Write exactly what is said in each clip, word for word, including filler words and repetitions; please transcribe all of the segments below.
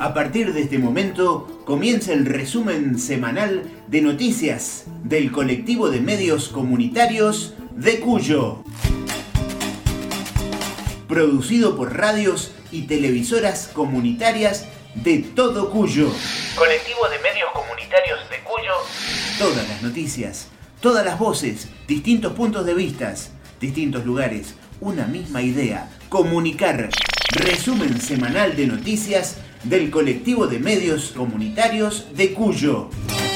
A partir de este momento comienza el resumen semanal de noticias del colectivo de medios comunitarios de Cuyo. Producido por radios y televisoras comunitarias de todo Cuyo. Colectivo de medios comunitarios de Cuyo. Todas las noticias, todas las voces, distintos puntos de vista, distintos lugares, una misma idea: comunicar. Resumen semanal de noticias del colectivo de medios comunitarios de Cuyo.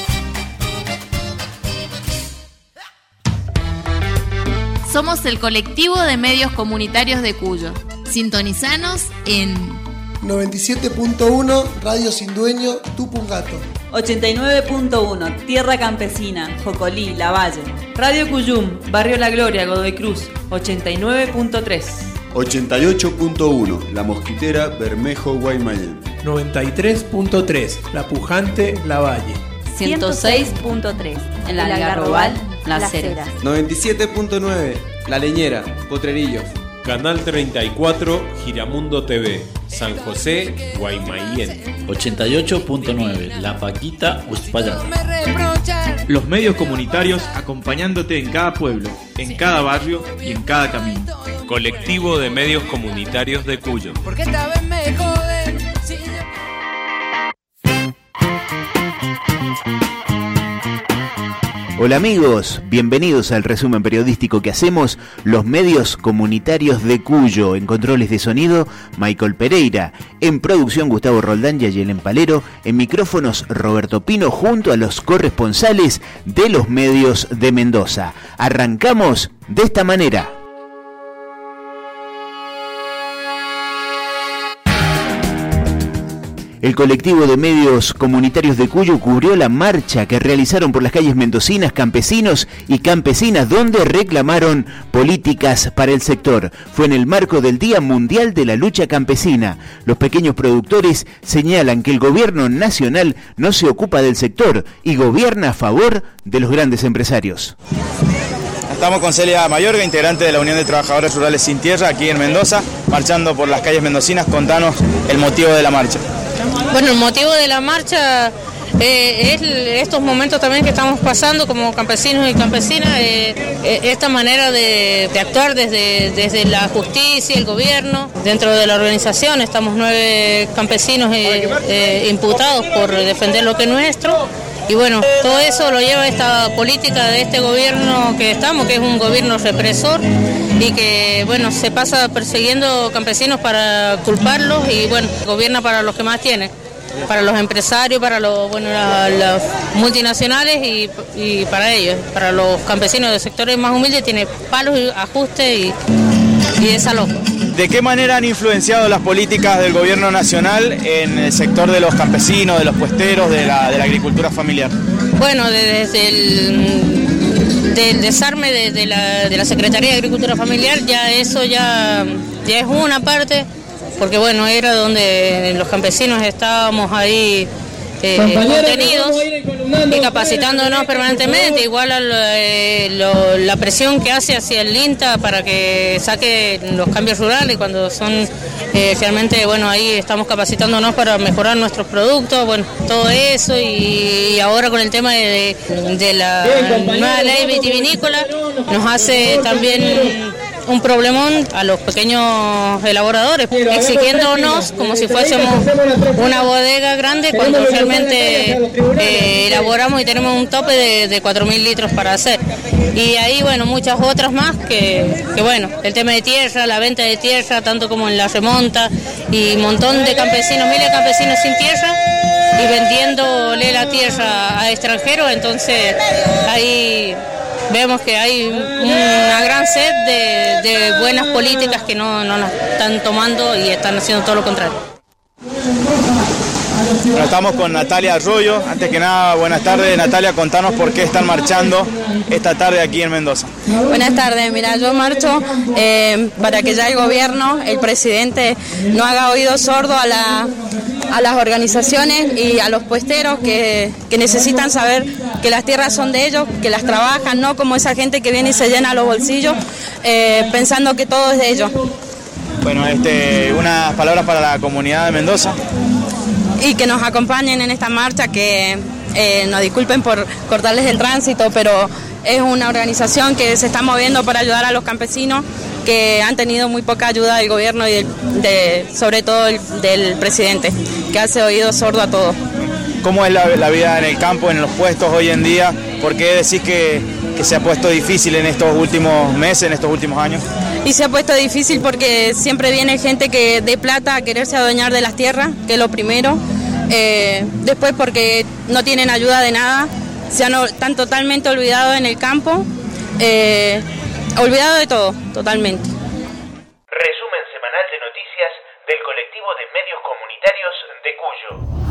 Somos el colectivo de medios comunitarios de Cuyo. Sintonizanos en noventa y siete punto uno Radio Sin Dueño, Tupungato. ochenta y nueve punto uno Tierra Campesina, Jocolí, Lavalle. Radio Cuyum, Barrio La Gloria, Godoy Cruz, ochenta y nueve punto tres. ochenta y ocho punto uno La Mosquitera, Bermejo, Guaymallén. noventa y tres punto tres La Pujante, Lavalle. ciento seis punto tres en la Algarrobal, Las Heras. noventa y siete punto nueve La Leñera, Potrerillos. Canal treinta y cuatro, Giramundo T V, San José, Guaymallén. ochenta y ocho punto nueve La Paquita, Uspallata. Los medios comunitarios acompañándote en cada pueblo, en cada barrio y en cada camino. Colectivo de medios comunitarios de Cuyo. Porque esta vez me joden. Si yo... Hola amigos, bienvenidos al resumen periodístico que hacemos los medios comunitarios de Cuyo. En controles de sonido, Michael Pereira. En producción, Gustavo Roldán y Ayelen Palero. En micrófonos, Roberto Pino, junto a los corresponsales de los medios de Mendoza. Arrancamos de esta manera. El colectivo de medios comunitarios de Cuyo cubrió la marcha que realizaron por las calles mendocinas campesinos y campesinas, donde reclamaron políticas para el sector. Fue en el marco del Día Mundial de la Lucha Campesina. Los pequeños productores señalan que el gobierno nacional no se ocupa del sector y gobierna a favor de los grandes empresarios. Estamos con Celia Mayorga, integrante de la Unión de Trabajadores Rurales Sin Tierra, aquí en Mendoza, marchando por las calles mendocinas. Contanos el motivo de la marcha. Bueno, el motivo de la marcha eh, es estos momentos también que estamos pasando como campesinos y campesinas, eh, eh, esta manera de, de actuar desde, desde la justicia, el gobierno. Dentro de la organización estamos nueve campesinos eh, eh, imputados por defender lo que es nuestro. Y bueno, todo eso lo lleva esta política de este gobierno que estamos, que es un gobierno represor y que, bueno, se pasa persiguiendo campesinos para culparlos y, bueno, gobierna para los que más tienen, para los empresarios, para los, bueno, la, las multinacionales y, y para ellos, para los campesinos de sectores más humildes tiene palos, ajustes y, y desalojo. ¿De qué manera han influenciado las políticas del gobierno nacional en el sector de los campesinos, de los puesteros, de la, de la agricultura familiar? Bueno, desde el del desarme de, de, la, de la Secretaría de Agricultura Familiar, ya eso ya, ya es una parte, porque bueno, era donde los campesinos estábamos ahí eh, contenidos y capacitándonos permanentemente, igual a lo, eh, lo, la presión que hace hacia el INTA para que saque los cambios rurales cuando son eh, realmente, bueno, ahí estamos capacitándonos para mejorar nuestros productos, bueno, todo eso y, y ahora con el tema de, de, de la nueva ley vitivinícola nos hace también un problemón a los pequeños elaboradores, exigiéndonos como si fuésemos una bodega grande cuando realmente eh, elaboramos y tenemos un tope de, de cuatro mil litros para hacer. Y ahí, bueno, muchas otras más que, que, bueno, el tema de tierra, la venta de tierra, tanto como en la remonta, y un montón de campesinos, miles de campesinos sin tierra, y vendiéndole la tierra a extranjeros, entonces ahí vemos que hay una gran sed de, de buenas políticas que no, no las están tomando y están haciendo todo lo contrario. Bueno, estamos con Natalia Arroyo. Antes que nada, buenas tardes. Natalia, contanos por qué están marchando esta tarde aquí en Mendoza. Buenas tardes, mira, yo marcho eh, para que ya el gobierno, el presidente, no haga oído sordo a, la, a las organizaciones y a los puesteros que, que necesitan saber que las tierras son de ellos, que las trabajan, no como esa gente que viene y se llena los bolsillos eh, pensando que todo es de ellos. Bueno, este, unas palabras para la comunidad de Mendoza. y que nos acompañen en esta marcha, que eh, nos disculpen por cortarles el tránsito, pero es una organización que se está moviendo para ayudar a los campesinos que han tenido muy poca ayuda del gobierno y del, de, sobre todo el, del presidente, que hace oído sordo a todo. ¿Cómo es la, la vida en el campo, en los puestos hoy en día? ¿Por qué decís que, que se ha puesto difícil en estos últimos meses, en estos últimos años? Y se ha puesto difícil porque siempre viene gente que de plata a quererse adueñar de las tierras, que es lo primero. Eh, después porque no tienen ayuda de nada, se han están totalmente olvidados en el campo, eh, olvidado de todo, totalmente. Resumen semanal de noticias del colectivo de medios comunitarios de Cuyo.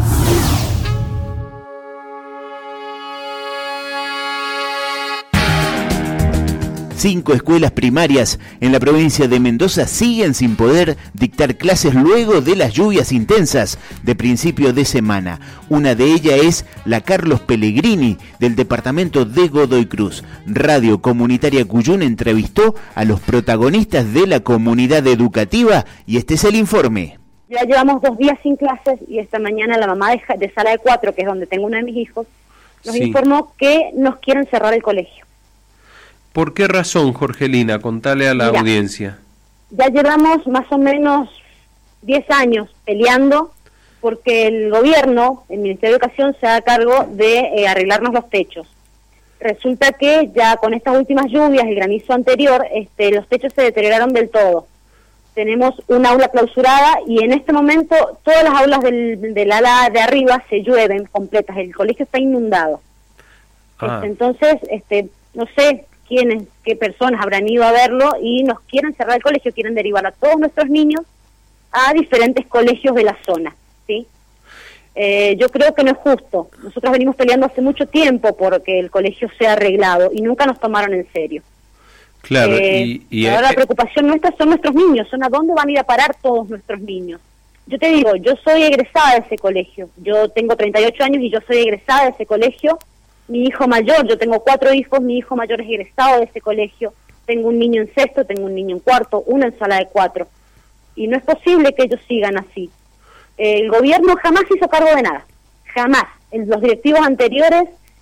Cinco escuelas primarias en la provincia de Mendoza siguen sin poder dictar clases luego de las lluvias intensas de principio de semana. Una de ellas es la Carlos Pellegrini, del departamento de Godoy Cruz. Radio Comunitaria Cuyún entrevistó a los protagonistas de la comunidad educativa y este es el informe. Ya llevamos dos días sin clases y esta mañana la mamá de, de Sala de Cuatro, que es donde tengo uno de mis hijos, nos sí. informó que nos quieren cerrar el colegio. ¿Por qué razón, Jorgelina? Contale a la Mira, audiencia. Ya llevamos más o menos diez años peleando porque el gobierno, el Ministerio de Educación, se da cargo de eh, arreglarnos los techos. Resulta que ya con estas últimas lluvias, el granizo anterior, este, los techos se deterioraron del todo. Tenemos un aula clausurada y en este momento todas las aulas del, del ala de arriba se llueven completas. El colegio está inundado. Ah. Este, entonces, este, no sé quiénes, qué personas habrán ido a verlo y nos quieren cerrar el colegio, quieren derivar a todos nuestros niños a diferentes colegios de la zona, ¿sí? Eh, yo creo que no es justo. Nosotros venimos peleando hace mucho tiempo porque el colegio sea arreglado y nunca nos tomaron en serio. Claro, eh, y, y ahora la preocupación nuestra son nuestros niños, son a dónde van a ir a parar todos nuestros niños. Yo te digo, yo soy egresada de ese colegio, yo tengo treinta y ocho años y yo soy egresada de ese colegio. Mi hijo mayor, yo tengo cuatro hijos, mi hijo mayor es egresado de ese colegio, tengo un niño en sexto, tengo un niño en cuarto, una en sala de cuatro, y no es posible que ellos sigan así. El gobierno jamás hizo cargo de nada, jamás. Los directivos anteriores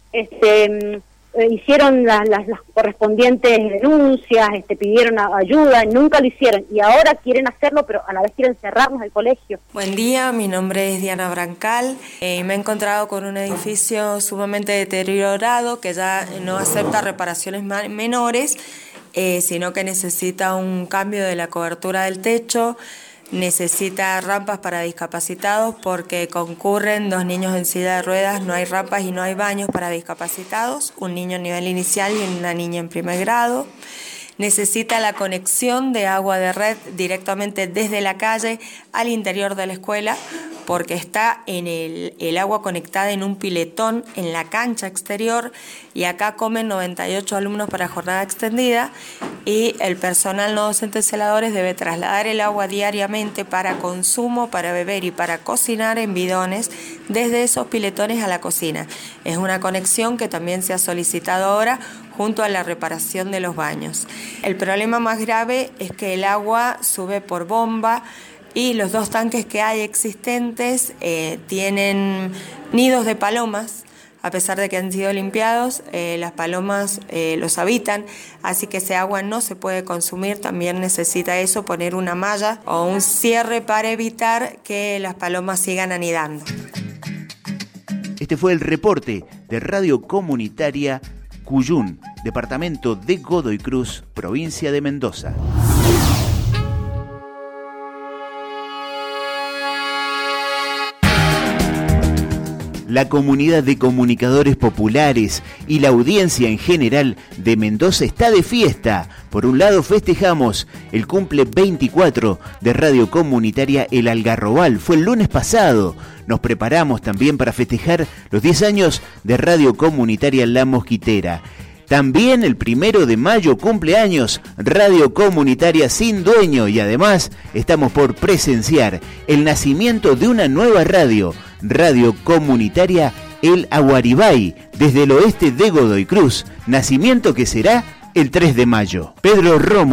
este, eh, hicieron las, las, las correspondientes denuncias, este, pidieron ayuda, nunca lo hicieron, y ahora quieren hacerlo, pero a la vez quieren cerrarnos el colegio. Buen día, mi nombre es Diana Brancal, eh, me he encontrado con un edificio sumamente deteriorado que ya no acepta reparaciones menores, eh, sino que necesita un cambio de la cobertura del techo, necesita rampas para discapacitados porque concurren dos niños en silla de ruedas, no hay rampas y no hay baños para discapacitados, un niño a nivel inicial y una niña en primer grado. Necesita la conexión de agua de red directamente desde la calle al interior de la escuela porque está en el, el agua conectada en un piletón en la cancha exterior y acá comen noventa y ocho alumnos para jornada extendida y el personal no docente celadores debe trasladar el agua diariamente para consumo, para beber y para cocinar en bidones desde esos piletones a la cocina. Es una conexión que también se ha solicitado ahora junto a la reparación de los baños. El problema más grave es que el agua sube por bomba y los dos tanques que hay existentes eh, tienen nidos de palomas. A pesar de que han sido limpiados, eh, las palomas eh, los habitan, así que ese agua no se puede consumir. También necesita eso, poner una malla o un cierre para evitar que las palomas sigan anidando. Este fue el reporte de Radio Comunitaria Cuyún, departamento de Godoy Cruz, provincia de Mendoza. La comunidad de comunicadores populares y la audiencia en general de Mendoza está de fiesta. Por un lado festejamos el cumple veinticuatro de Radio Comunitaria El Algarrobal, fue el lunes pasado. Nos preparamos también para festejar los diez años de Radio Comunitaria La Mosquitera. También el primero de mayo cumpleaños Radio Comunitaria Sin Dueño y además estamos por presenciar el nacimiento de una nueva radio, Radio Comunitaria El Aguaribay, desde el oeste de Godoy Cruz, nacimiento que será el tres de mayo. Pedro Romo,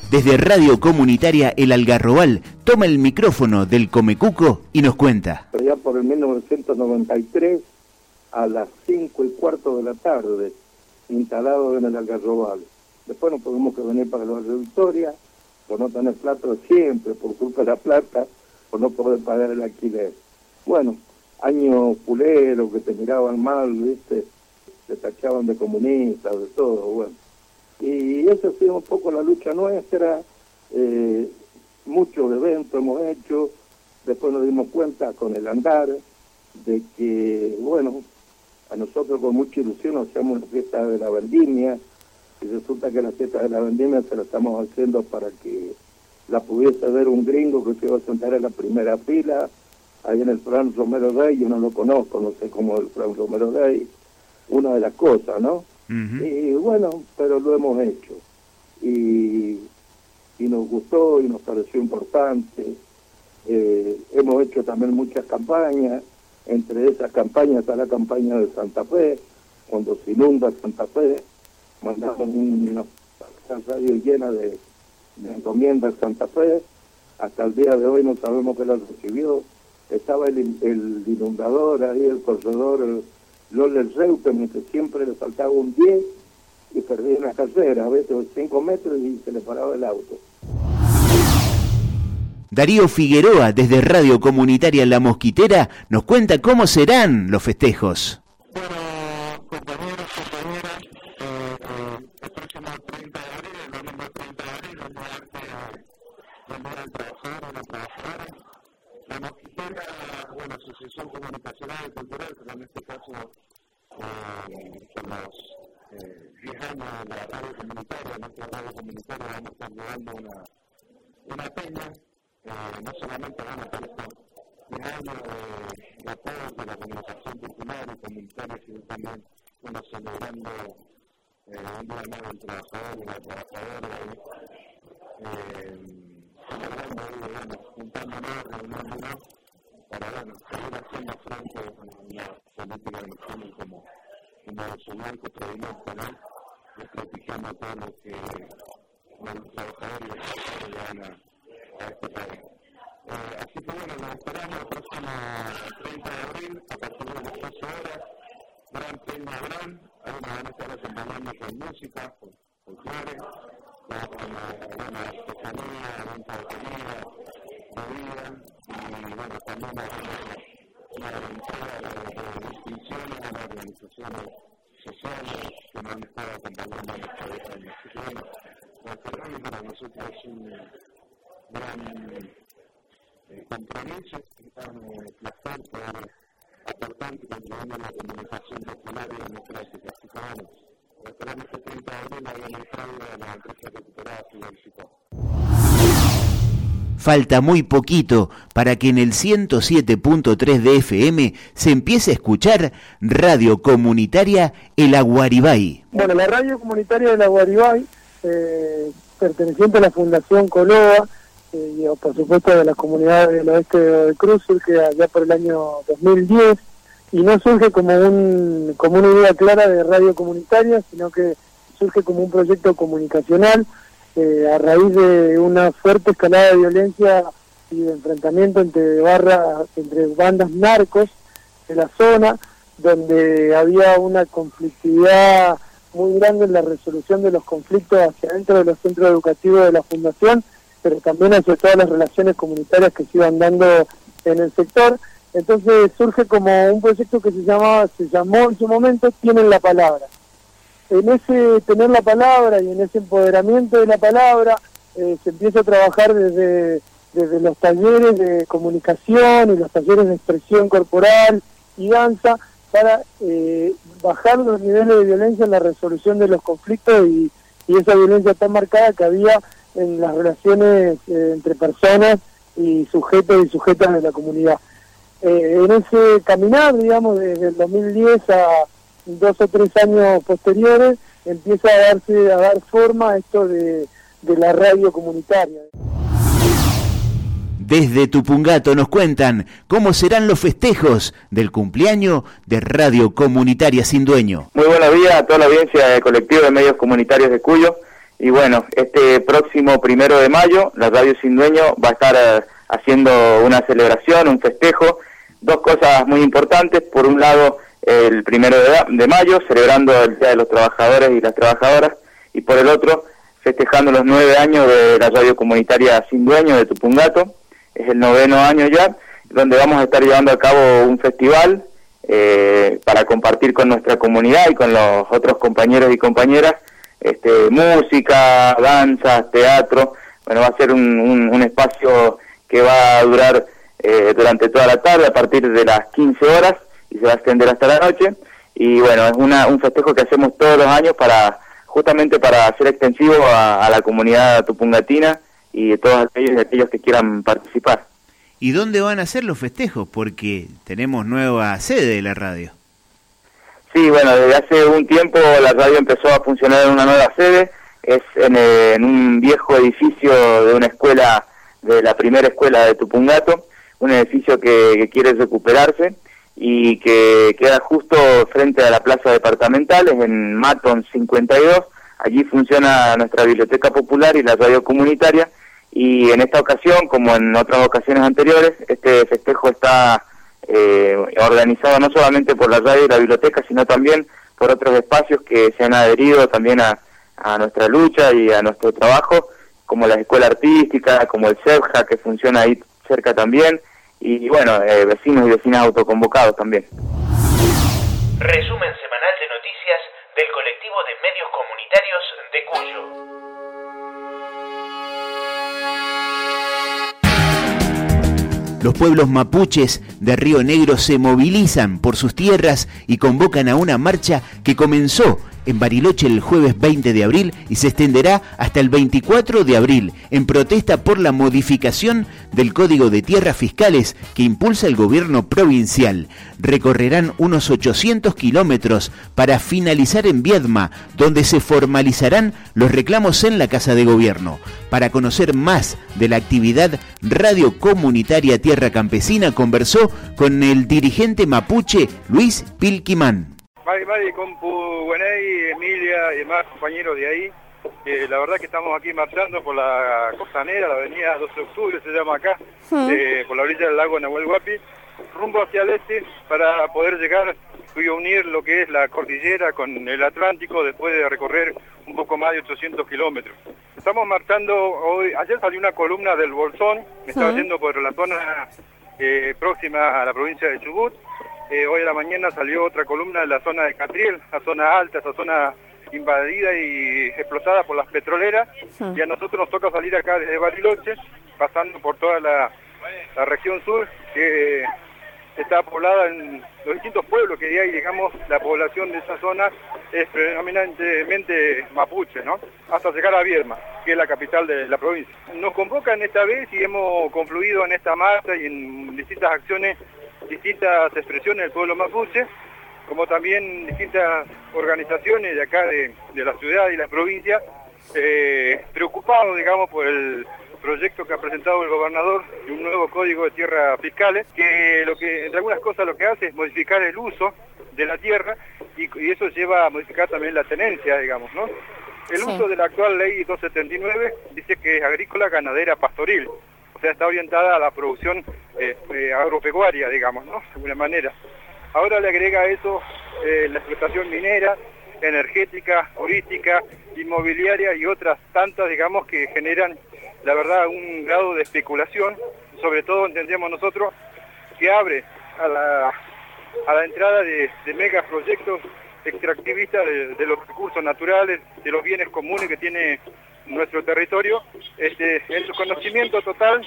desde Radio Comunitaria El Algarrobal, toma el micrófono del Comecuco y nos cuenta. Ya por el mil novecientos noventa y tres, a las cinco y cuarto de la tarde, instalado en el Algarrobal. Después nos tuvimos que venir para el barrio Victoria, por no tener plata siempre, por culpa de la plata, por no poder pagar el alquiler. Bueno, años culeros que te miraban mal, ¿viste? Te tachaban de comunista, de todo, bueno. Y esa ha sido un poco la lucha nuestra, eh, muchos eventos hemos hecho, después nos dimos cuenta con el andar de que, bueno, a nosotros con mucha ilusión nos hacíamos una fiesta de la vendimia, y resulta que la fiesta de la vendimia se la estamos haciendo para que la pudiese ver un gringo que se iba a sentar en la primera fila, ahí en el Fran Romero Day. Yo no lo conozco, no sé cómo es el Fran Romero Day, una de las cosas, ¿no? Uh-huh. Y bueno, pero lo hemos hecho, y, y nos gustó y nos pareció importante. Eh, hemos hecho también muchas campañas, entre esas campañas está la campaña de Santa Fe, cuando se inunda Santa Fe, mandamos una radio llena de, de encomiendas a Santa Fe. Hasta el día de hoy no sabemos qué la recibió. Estaba el, el inundador ahí, el corredor, el Loller Reutemann, que siempre le faltaba un diez y perdía una carrera, a veces cinco metros y se le paraba el auto. Darío Figueroa, desde Radio Comunitaria La Mosquitera, nos cuenta cómo serán los festejos. Bueno, compañeros, compañeras, eh, eh, el próximo treinta de abril, el domingo treinta de abril, vamos a darte a trabajar a la trabajadora. La Mosquitera, bueno, Asociación Comunicacional y Cultural, pero en este caso, eh, por los eh, diez años de la radio comunitaria, nuestra radio comunitaria, vamos a estar llevando una, una peña. Eh, no solamente van a estar estos diez años de, de apoyo de la comunicación popular y comunitaria, sino también, bueno, celebrando eh, un día más del trabajador y la trabajadora, eh, celebrando ahí, bueno, juntándonos, reuniéndonos, para, bueno, seguir haciendo frente a una política de nación como, como su blanco previmente, ¿no? Desprestigiando todo lo que bueno, los trabajadores y los trabajadores le van a a este país. Eh, así que bueno, nos esperamos el próximo treinta de abril, a partir de las doce horas, gran peña gran, ahí nos van a estar acompañando con música, con folclore, con bueno, artesanía, venta de comida, bebida, y bueno, también una entrega de, de distinciones a las organizaciones sociales que nos han estado acompañando en esta año. Así que bueno, nos esperamos, para nosotros es un gran eh, compromiso, un gran eh, placer poder aportar y contribuir a la comunicación popular y democrática. Así que bueno, esperamos que treinta de abril haya una entrada de la empresa recuperada y éxito. Falta muy poquito para que en el ciento siete punto tres de F M se empiece a escuchar Radio Comunitaria El Aguaribay. Bueno, la radio comunitaria El Aguaribay, eh, perteneciente a la Fundación Coloa, eh, y por supuesto de la comunidad del oeste de Cruz, surge allá por el año dos mil diez, y no surge como un como una idea clara de radio comunitaria, sino que surge como un proyecto comunicacional, eh, a raíz de una fuerte escalada de violencia y de enfrentamiento entre barras, entre bandas narcos de la zona, donde había una conflictividad muy grande en la resolución de los conflictos hacia dentro de los centros educativos de la Fundación, pero también hacia todas las relaciones comunitarias que se iban dando en el sector. Entonces surge como un proyecto que se llamaba, se llamó en su momento Tienen la Palabra. En ese tener la palabra y en ese empoderamiento de la palabra, eh, se empieza a trabajar desde, desde los talleres de comunicación y los talleres de expresión corporal y danza, para eh, bajar los niveles de violencia en la resolución de los conflictos y, y esa violencia tan marcada que había en las relaciones eh, entre personas y sujetos y sujetas de la comunidad. Eh, en ese caminar, digamos, desde el dos mil diez a dos o tres años posteriores, empieza a darse a dar forma a esto de, de la radio comunitaria. Desde Tupungato nos cuentan cómo serán los festejos del cumpleaños de Radio Comunitaria Sin Dueño. Muy buenos días a toda la audiencia del colectivo de medios comunitarios de Cuyo. Y bueno, este próximo primero de mayo, la Radio Sin Dueño va a estar eh, haciendo una celebración, un festejo, dos cosas muy importantes. Por un lado, el primero de, de mayo, celebrando el Día de los Trabajadores y las Trabajadoras, y por el otro, festejando los nueve años de la radio comunitaria Sin Dueño de Tupungato. Es el noveno año ya, donde vamos a estar llevando a cabo un festival eh, para compartir con nuestra comunidad y con los otros compañeros y compañeras, este, música, danzas, teatro. Bueno, va a ser un, un, un espacio que va a durar eh, durante toda la tarde, a partir de las quince horas, y se va a extender hasta la noche. Y bueno, es una, un festejo que hacemos todos los años para justamente para hacer extensivo a, a la comunidad tupungatina y de todos aquellos y aquellos que quieran participar. ¿Y dónde van a ser los festejos? Porque tenemos nueva sede de la radio. Sí, bueno, desde hace un tiempo la radio empezó a funcionar en una nueva sede. Es en, eh, en un viejo edificio de una escuela, de la primera escuela de Tupungato, un edificio que, que quiere recuperarse y que queda justo frente a la plaza departamental, es en Maton cincuenta y dos. Allí funciona nuestra biblioteca popular y la radio comunitaria, y en esta ocasión, como en otras ocasiones anteriores, este festejo está eh, organizado no solamente por la radio y la biblioteca, sino también por otros espacios que se han adherido también a, a nuestra lucha y a nuestro trabajo, como la escuela artística, como el CEPJA, que funciona ahí cerca también, y bueno, eh, vecinos y vecinas autoconvocados también. Resumen semanal de noticias del colectivo de medios comunitarios de Cuyo. Los pueblos mapuches de Río Negro se movilizan por sus tierras y convocan a una marcha que comenzó en Bariloche el jueves veinte de abril y se extenderá hasta el veinticuatro de abril, en protesta por la modificación del Código de Tierras Fiscales que impulsa el gobierno provincial. Recorrerán unos ochocientos kilómetros para finalizar en Viedma, donde se formalizarán los reclamos en la Casa de Gobierno. Para conocer más de la actividad, Radio Comunitaria Tierra Campesina conversó con el dirigente mapuche Luis Pilquimán. Mari, Mari, Compu, Guaney, Emilia y demás compañeros de ahí. Eh, la verdad que estamos aquí marchando por la costanera, la avenida doce de octubre se llama acá, uh-huh. eh, por la orilla del lago Nahuel Huapi, rumbo hacia el este para poder llegar y unir lo que es la cordillera con el Atlántico después de recorrer un poco más de ochocientos kilómetros. Estamos marchando hoy, ayer salió una columna del Bolsón, me estaba uh-huh. yendo por la zona eh, próxima a la provincia de Chubut. Eh, hoy a la mañana salió otra columna de la zona de Catriel, la zona alta, esa zona invadida y explosada por las petroleras, sí. Y a nosotros nos toca salir acá desde Bariloche, pasando por toda la, la región sur, que está poblada en los distintos pueblos que hay, digamos, la población de esa zona es predominantemente mapuche, ¿no? Hasta llegar a Viedma, que es la capital de la provincia. Nos convocan esta vez y hemos confluido en esta marcha y en distintas acciones, distintas expresiones del pueblo mapuche, como también distintas organizaciones de acá de, de la ciudad y la provincia, eh, preocupados, digamos, por el proyecto que ha presentado el gobernador de un nuevo código de tierras fiscales, que lo que entre algunas cosas lo que hace es modificar el uso de la tierra y, y eso lleva a modificar también la tenencia, digamos, ¿no? El sí. uso de la actual ley doscientos setenta y nueve dice que es agrícola, ganadera, pastoril. O sea, está orientada a la producción eh, eh, agropecuaria, digamos, ¿no? De alguna manera. Ahora le agrega a eso eh, la explotación minera, energética, turística, inmobiliaria y otras tantas, digamos, que generan, la verdad, un grado de especulación, sobre todo, entendemos nosotros, que abre a la, a la entrada de, de megaproyectos extractivistas de, de los recursos naturales, de los bienes comunes que tiene nuestro territorio, este, en su conocimiento total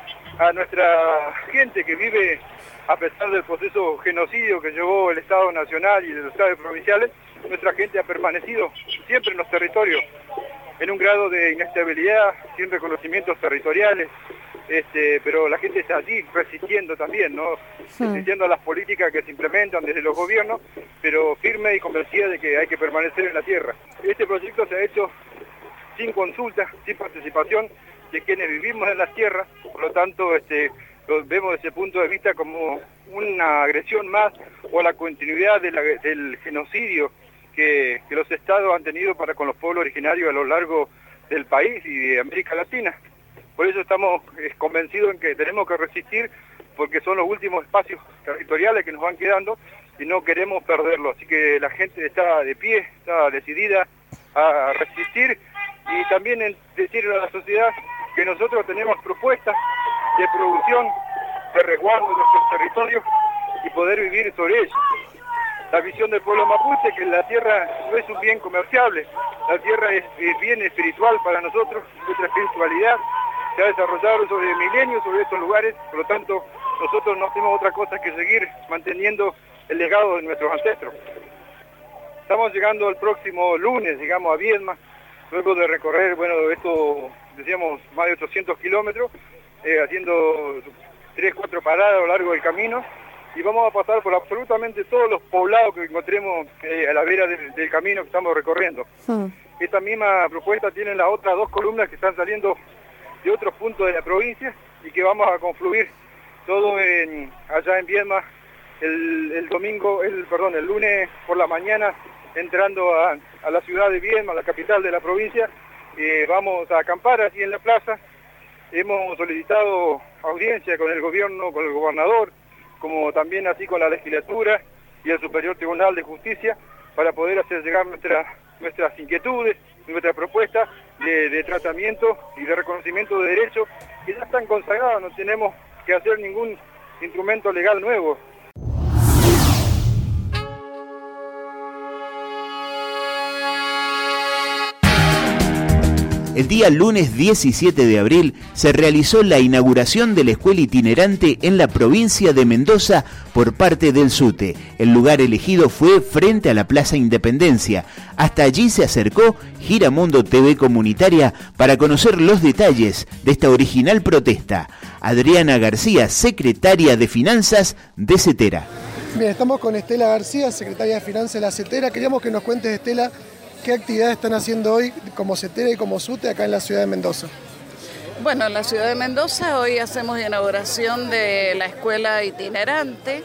a nuestra gente que vive, a pesar del proceso genocidio que llevó el Estado Nacional y los Estados provinciales, nuestra gente ha permanecido siempre en los territorios, en un grado de inestabilidad, sin reconocimientos territoriales, este, pero la gente está allí resistiendo también, ¿no? Sí. Resistiendo a las políticas que se implementan desde los gobiernos, pero firme y convencida de que hay que permanecer en la tierra. Este proyecto se ha hecho sin consulta, sin participación de quienes vivimos en las tierras, por lo tanto este, lo vemos desde ese punto de vista como una agresión más o la continuidad de la, del genocidio que, que los estados han tenido para con los pueblos originarios a lo largo del país y de América Latina. Por eso estamos eh, convencidos en que tenemos que resistir, porque son los últimos espacios territoriales que nos van quedando y no queremos perderlo. Así que la gente está de pie, está decidida a resistir, y también en decirle a la sociedad que nosotros tenemos propuestas de producción, de resguardo de nuestros territorios y poder vivir sobre ellos. La visión del pueblo mapuche es que la tierra no es un bien comerciable, la tierra es, es bien espiritual para nosotros, nuestra espiritualidad se ha desarrollado sobre milenios sobre estos lugares, por lo tanto nosotros no hacemos otra cosa que seguir manteniendo el legado de nuestros ancestros. Estamos llegando el próximo lunes, digamos, a Viedma, luego de recorrer, bueno, esto, decíamos, más de ochocientos kilómetros, eh, haciendo tres, cuatro paradas a lo largo del camino, y vamos a pasar por absolutamente todos los poblados que encontremos eh, a la vera del, del camino que estamos recorriendo. Hmm. Esta misma propuesta tienen las otras dos columnas que están saliendo de otros puntos de la provincia y que vamos a confluir todo en, allá en Viedma el, el domingo, el perdón, el lunes por la mañana, entrando a, a la ciudad de Viedma, la capital de la provincia. Eh, vamos a acampar aquí en la plaza. Hemos solicitado audiencia con el gobierno, con el gobernador, como también así con la legislatura y el Superior Tribunal de Justicia, para poder hacer llegar nuestra, nuestras inquietudes, nuestra propuesta de, de tratamiento y de reconocimiento de derechos que ya están consagrados. No tenemos que hacer ningún instrumento legal nuevo. El día lunes diecisiete de abril se realizó la inauguración de la escuela itinerante en la provincia de Mendoza por parte del SUTE. El lugar elegido fue frente a la Plaza Independencia. Hasta allí se acercó Giramundo T V Comunitaria para conocer los detalles de esta original protesta. Adriana García, secretaria de Finanzas de CETERA. Bien, estamos con Estela García, secretaria de Finanzas de la CETERA. Queríamos que nos cuentes, Estela, ¿qué actividades están haciendo hoy como CETERA y como SUTE acá en la ciudad de Mendoza? Bueno, en la ciudad de Mendoza hoy hacemos la inauguración de la escuela itinerante.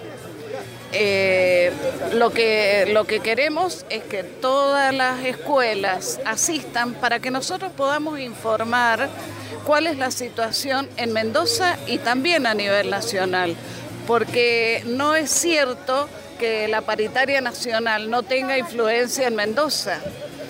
Eh, lo que, lo que queremos es que todas las escuelas asistan para que nosotros podamos informar cuál es la situación en Mendoza y también a nivel nacional, porque no es cierto que la paritaria nacional no tenga influencia en Mendoza.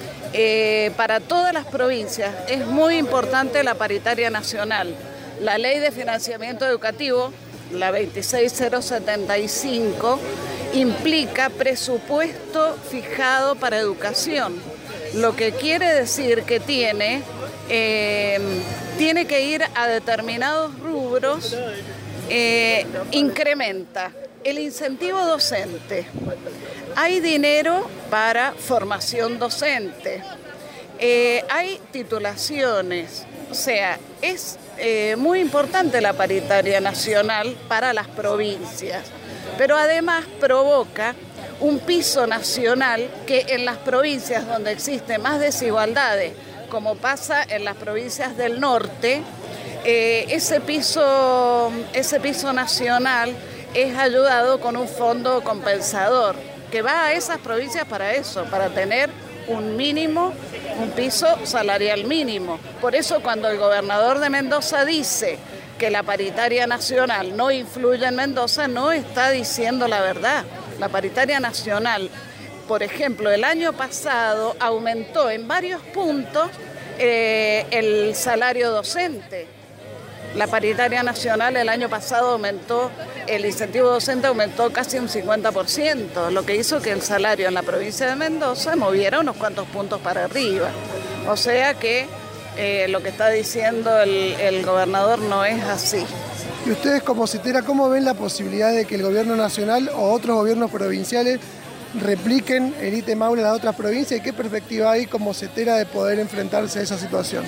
Eh, para todas las provincias es muy importante la paritaria nacional. La ley de financiamiento educativo, la veintiséis mil setenta y cinco, implica presupuesto fijado para educación, lo que quiere decir que tiene, eh, tiene que ir a determinados rubros, eh, incrementa el incentivo docente. Hay dinero para formación docente, eh, hay titulaciones, o sea, es eh, muy importante la paritaria nacional para las provincias, pero además provoca un piso nacional que en las provincias donde existen más desigualdades, como pasa en las provincias del norte, eh, ese piso, ese piso nacional es ayudado con un fondo compensador que va a esas provincias para eso, para tener un mínimo, un piso salarial mínimo. Por eso cuando el gobernador de Mendoza dice que la paritaria nacional no influye en Mendoza, no está diciendo la verdad. La paritaria nacional, por ejemplo, el año pasado aumentó en varios puntos eh, el salario docente. La paritaria nacional el año pasado aumentó, el incentivo docente aumentó casi un cincuenta por ciento, lo que hizo que el salario en la provincia de Mendoza moviera unos cuantos puntos para arriba. O sea que eh, lo que está diciendo el, el gobernador no es así. Y ustedes como CETERA, ¿cómo ven la posibilidad de que el gobierno nacional o otros gobiernos provinciales repliquen el ítem aula en las otras provincias? ¿Y qué perspectiva hay como CETERA de poder enfrentarse a esa situación?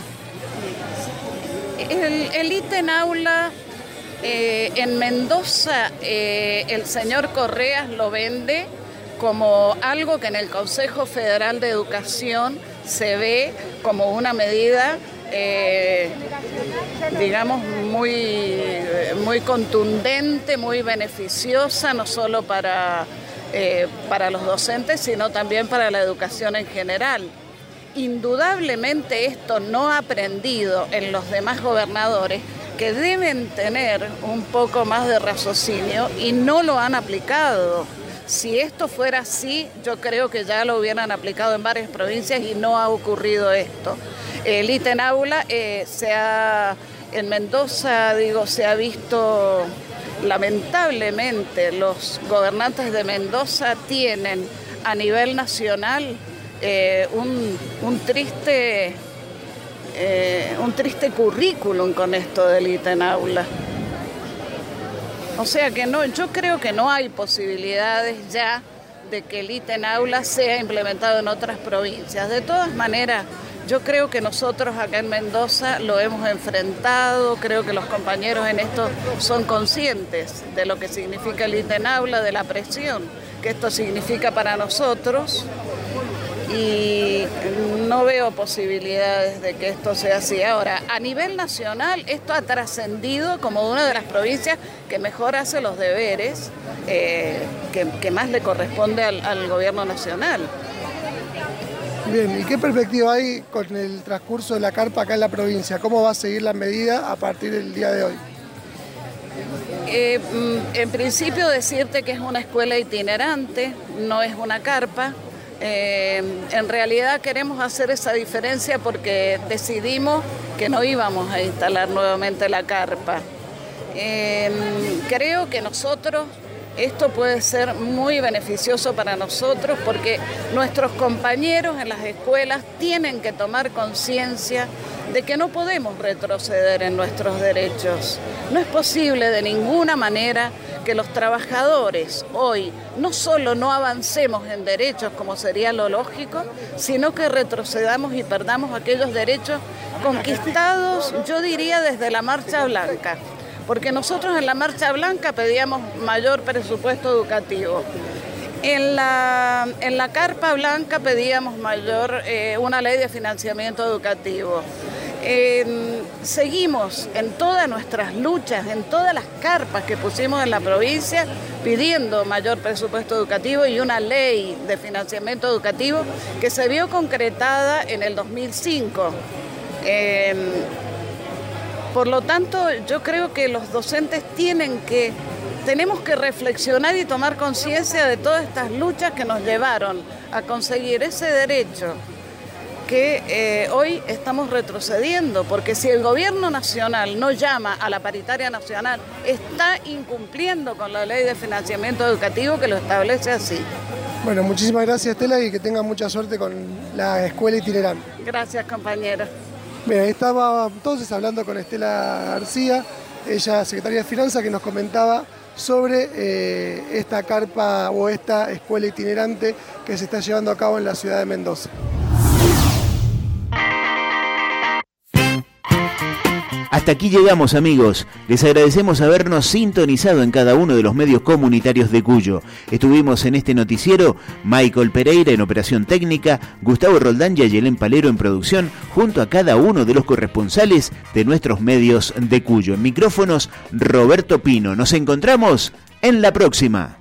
El, el ítem aula eh, en Mendoza, eh, el señor Correas lo vende como algo que en el Consejo Federal de Educación se ve como una medida, eh, digamos, muy, muy contundente, muy beneficiosa, no solo para, eh, para los docentes, sino también para la educación en general. indudablemente esto no ha aprendido en los demás gobernadores, que deben tener un poco más de raciocinio y no lo han aplicado. Si esto fuera así, yo creo que ya lo hubieran aplicado en varias provincias y no ha ocurrido esto. El ítem aula eh, se ha, en Mendoza, digo, se ha visto, lamentablemente, los gobernantes de Mendoza tienen a nivel nacional eh, un, un triste... Eh, un triste currículum con esto del ítem aula. O sea que no, yo creo que no hay posibilidades ya de que el ítem aula sea implementado en otras provincias. De todas maneras, yo creo que nosotros acá en Mendoza lo hemos enfrentado, creo que los compañeros en esto son conscientes de lo que significa el ítem aula, de la presión que esto significa para nosotros. Y no veo posibilidades de que esto sea así. Ahora, a nivel nacional, esto ha trascendido como una de las provincias que mejor hace los deberes, eh, que, que más le corresponde al, al gobierno nacional. Bien, ¿y qué perspectiva hay con el transcurso de la carpa acá en la provincia? ¿Cómo va a seguir la medida a partir del día de hoy? Eh, en principio decirte que es una escuela itinerante, no es una carpa. Eh, en realidad queremos hacer esa diferencia porque decidimos que no íbamos a instalar nuevamente la carpa. Eh, creo que nosotros, esto puede ser muy beneficioso para nosotros porque nuestros compañeros en las escuelas tienen que tomar conciencia de que no podemos retroceder en nuestros derechos. No es posible de ninguna manera que los trabajadores hoy no solo no avancemos en derechos como sería lo lógico, sino que retrocedamos y perdamos aquellos derechos conquistados, yo diría, desde la Marcha Blanca. Porque nosotros en la Marcha Blanca pedíamos mayor presupuesto educativo. En la, en la Carpa Blanca pedíamos mayor, eh, una ley de financiamiento educativo. Eh, seguimos en todas nuestras luchas, en todas las carpas que pusimos en la provincia, pidiendo mayor presupuesto educativo y una ley de financiamiento educativo que se vio concretada en el dos mil cinco. Eh, por lo tanto, yo creo que los docentes tienen que, tenemos que reflexionar y tomar conciencia de todas estas luchas que nos llevaron a conseguir ese derecho que eh, hoy estamos retrocediendo, porque si el gobierno nacional no llama a la paritaria nacional, está incumpliendo con la ley de financiamiento educativo que lo establece así. Bueno, muchísimas gracias, Estela, y que tengan mucha suerte con la escuela itinerante. Gracias, compañera. Bien, estaba entonces hablando con Estela García, ella secretaria de Finanzas, que nos comentaba sobre eh, esta carpa o esta escuela itinerante que se está llevando a cabo en la ciudad de Mendoza. Hasta aquí llegamos, amigos. Les agradecemos habernos sintonizado en cada uno de los medios comunitarios de Cuyo. Estuvimos en este noticiero Michael Pereira en operación técnica, Gustavo Roldán y Ayelén Palero en producción, junto a cada uno de los corresponsales de nuestros medios de Cuyo. En micrófonos, Roberto Pino. Nos encontramos en la próxima.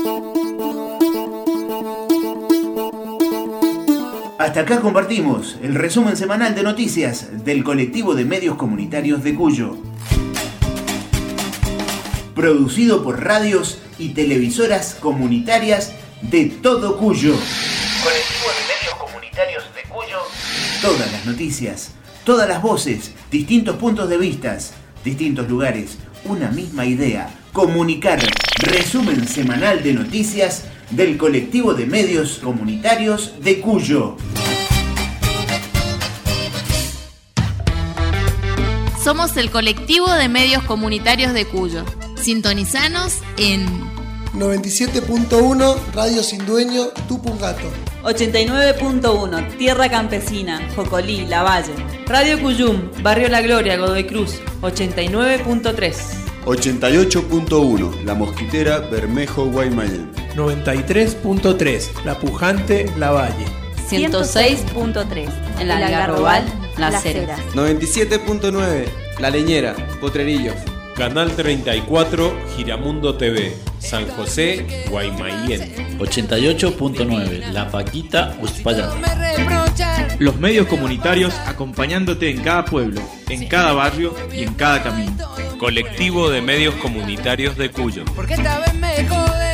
Hasta acá compartimos el resumen semanal de noticias del colectivo de medios comunitarios de Cuyo. Producido por radios y televisoras comunitarias de todo Cuyo. Colectivo de medios comunitarios de Cuyo. Todas las noticias, todas las voces, distintos puntos de vista, distintos lugares, una misma idea. Comunicar. Resumen semanal de noticias del colectivo de medios comunitarios de Cuyo. Somos el colectivo de medios comunitarios de Cuyo. Sintonizanos en noventa y siete punto uno Radio Sin Dueño, Tupungato. ochenta y nueve punto uno Tierra Campesina, Jocolí, Lavalle. Radio Cuyum, Barrio La Gloria, Godoy Cruz. ochenta y nueve punto tres. ochenta y ocho punto uno La Mosquitera, Bermejo, Guaymallén. noventa y tres punto tres La Pujante, Lavalle. ciento seis punto tres en la Algarrobal, Las Heras. noventa y siete punto nueve La Leñera, Potrerillos. Canal treinta y cuatro, Giramundo T V, San José, Guaymallén. ochenta y ocho punto nueve La Paquita, Uspallata. Me reprochan Los medios comunitarios acompañándote en cada pueblo, en cada barrio y en cada camino. Colectivo de Medios Comunitarios de Cuyo. Porque esta vez me jode.